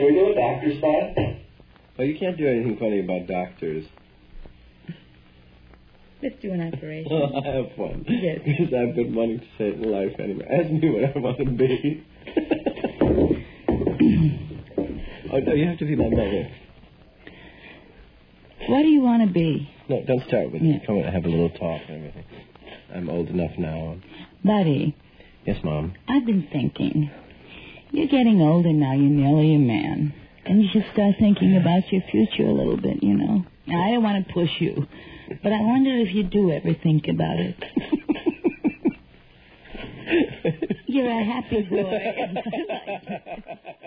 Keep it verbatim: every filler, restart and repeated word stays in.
Can we do a doctor spot? Well, you can't do anything funny about doctors. Let's do an operation. Well, I have fun. Yes. Because I've been wanting to say it in life anyway. Ask me what I want to be. Oh, no, you have to be my mother. What do you want to be? No, don't start with Yeah. it. Come and have a little talk and everything. I'm old enough now. Buddy, Yes, Mom. I've been thinking. You're getting older now. You're nearly a man. And you should start thinking about your future a little bit, you know. Now, I don't want to push you, but I wonder if you do ever think about it. You're a happy boy.